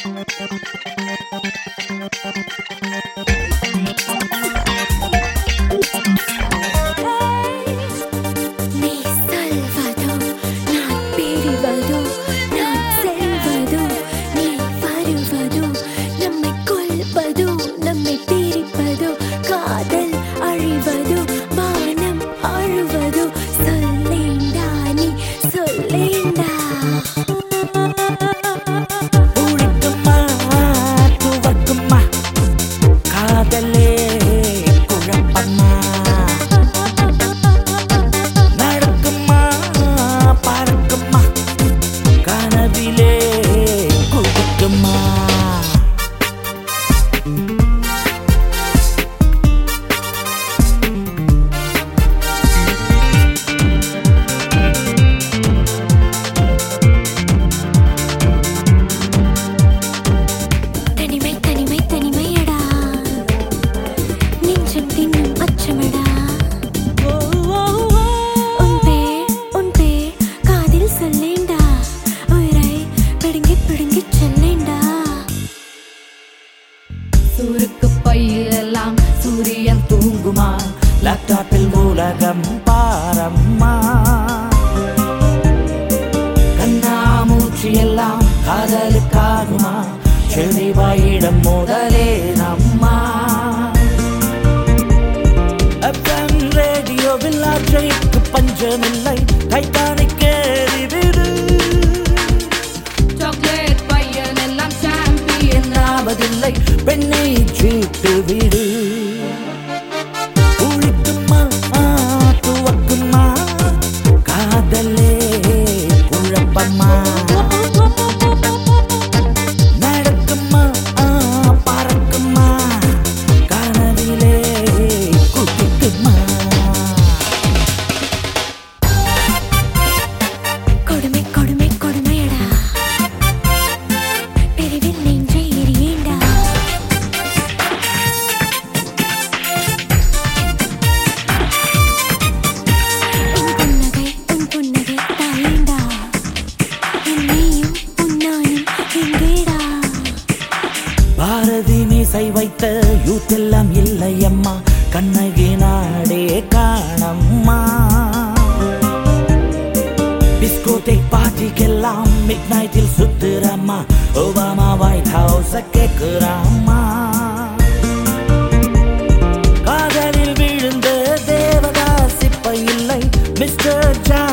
சூரியன் தூங்குமா லேப்டாப்பில் உலகம் பாரம்மா கண்ணாமூச்சி எல்லாம் காதலுக்காகுமா செழிவாயிடம் முதலே நம்மா ரேடியோவில் ஆற்றைக்கு பஞ்சமில்லை டைட்டானிக் ஏறிவிடு சாக்லேட் பையன் எல்லாம் சாம்பியன் ஆவதில்லை பெண்ணை சீட்டு விடு உழிக்குமா துவக்குமா காதலே குழப்பமா நடக்குமா பறக்குமா கனவிலே குதிக்குமா கொடுமை கொடுமை கொடுமையடா பெரிவில் நெஞ்சை எரியேண்டா உன் புன்னகை தாயேண்டா என்னையும் உன்னானும் எங்கேடா பாரதி மீசை வைத்த யூத் எல்லாம் இல்லை அம்மா கண்ணகி நாடே காணம்மா டிஸ்கோடேக் பார்ட்டிக்கெல்லாம் மிட் நைட்டில் சுத்துறம்மா ஒபாமா ஒயிட் ஹவுஸ் கேக்குறாம்மா காதலில் விழுந்த தேவதாசி பை இல்லை மிஸ்டர் ஜா